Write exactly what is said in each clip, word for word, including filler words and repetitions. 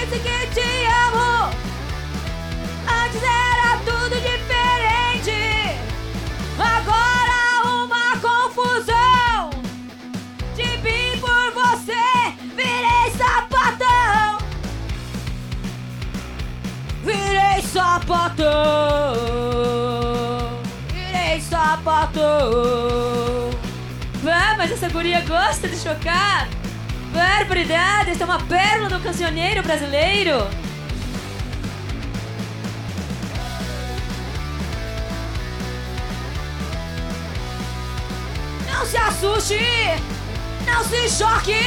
disse que te amo. Antes era tudo diferente. Agora uma confusão. De mim por você, virei sapatão. Virei sapatão. Virei sapatão. Ah, mas essa guria gosta de chocar. Barbaridade, essa é uma pérola do cancioneiro brasileiro. Não se assuste, não se choque.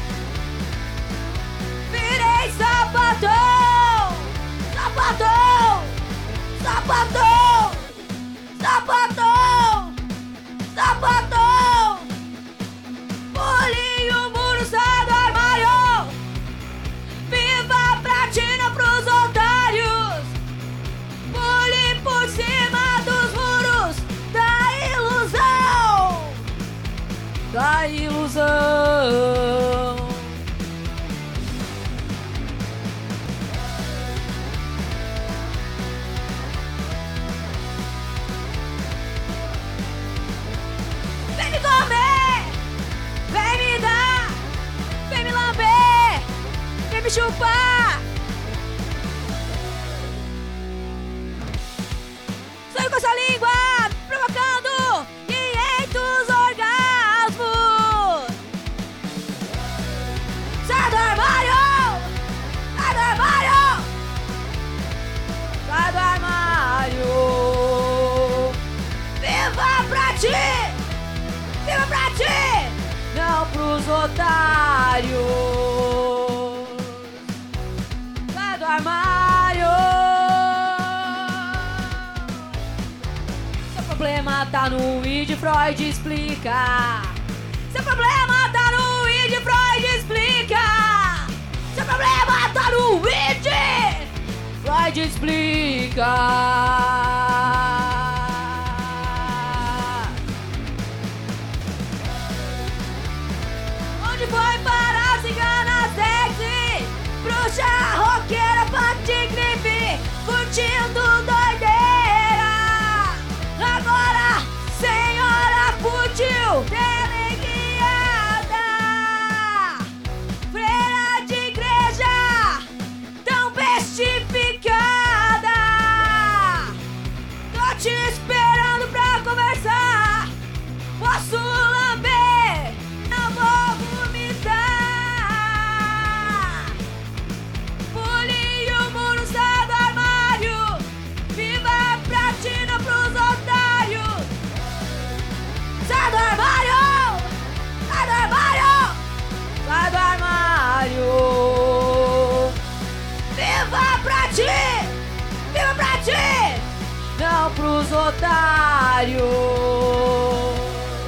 Virei sapatão. Sapatão. Sapatão. Sapatão. Sapatão. Pule o muro, sai do armário. Viva pratina pros otários. Pule por cima dos muros da ilusão. Da ilusão. Vem me comer, vem me dar, vem me lamber, vem me chupar. Saio com essa língua, provocando quinhentos orgasmos. Sai do armário, sai do armário, sai do armário. Viva pra ti! Viva pra ti! Não pros otários. Sai do armário. Seu problema tá no I D, Freud explica. Seu problema tá no I D, Freud explica. Seu problema tá no I D, Freud explica. Onde foi parar cigana sexy? Bruxa, roqueira, pati, gripe, curtindo doideira. Agora, senhora fútil, teleguiada. Freira de igreja, tão bestificada. Tô te esperando pra conversar. Posso lamber, não vou vomitar. Pule o muro, sai do armário. Viva pratina pros otários. Sai do armário, sai do armário, sai do armário. Viva pra ti, viva pra ti, não pros otários.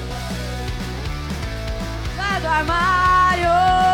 Sai do armário.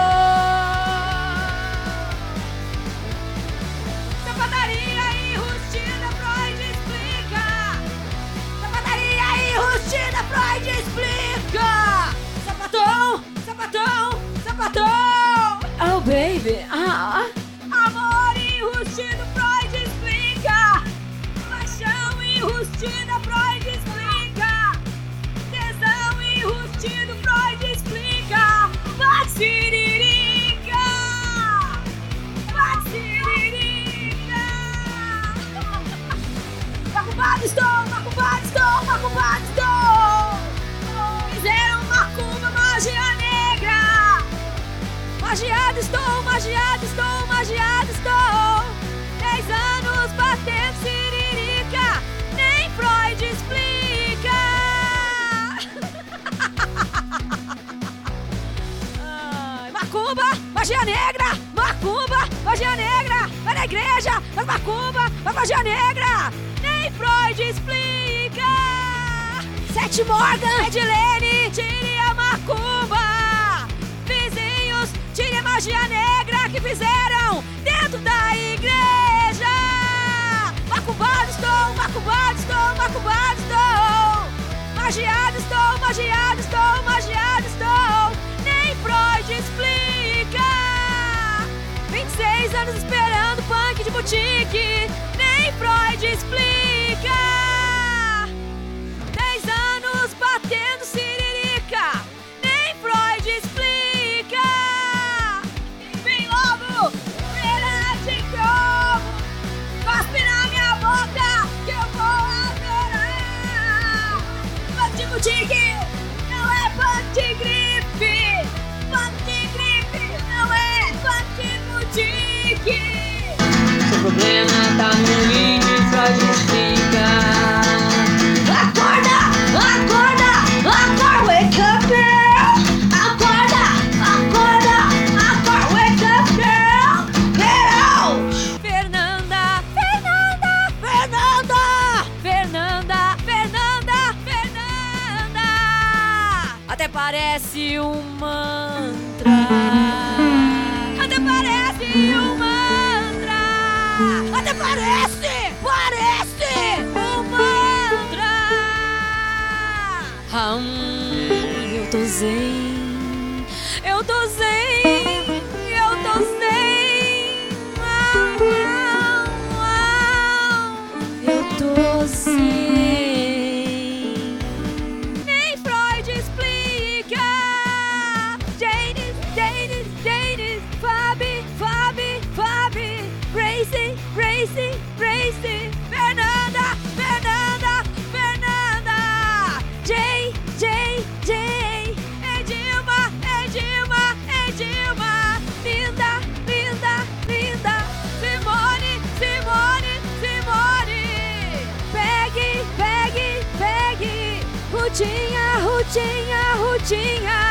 Sapataria enrustida, Freud explica. Sapataria enrustida, Freud explica. Sapatão, sapatão, sapatão. Oh baby, ah. Amor enrustido, Freud explica. Paixão enrustida, Freud explica. Tesão enrustido, Freud explica. Vai siririca, vai siririca. Macumba estou, macumba estou, macumba estou. Fizeram macumba, magia negra. Magiado estou, magiado estou, magiado estou. Dez anos batendo siririca, nem Freud explica. Ai, macumba, magia negra, macumba, magia negra. Vai na igreja, faz macumba, faz magia negra, nem Freud explica. Sete Morgan, Edilene, tire a macumba. Vizinhos, tire a magia negra que fizeram dentro da igreja. Macumbado estou, macumbado estou, macumbado estou. Magiado estou, magiado estou, magiado estou. Nem Freud explica. vinte e seis anos esperando. boutique, nem Freud explica. Dez anos batendo siririca, nem Freud explica. Vem logo, feira de cromo, cospe na minha boca que eu vou adorar. Bate boutique não é bate gripe, bate gripe não é bate boutique. Seu problema tá no livro, Freud explica. Acorda, acorda, acorda, wake up girl. Acorda, acorda, acorda, wake up girl. Get out. Fernanda, Fernanda, Fernanda, Fernanda, Fernanda, Fernanda. Até parece um mantra. Até parece um mantra. Até parece, parece um mantra. Hum, eu tô zen, eu tô zen, eu tô zen. Ah, ah, ah, eu tô zen. Nem Freud explica. Jane, Jane, Jane, Fabi, Fabi, Fabi, Gracie, Gracie, Gracie, Fernanda, Fernanda, Fernanda, Jay, Jay, Jay, Edilma, Edilma, Edilma, linda, linda, linda, Simone, Simone, Simone, pegue, pegue, pegue, Rutinha, Rutinha, Rutinha.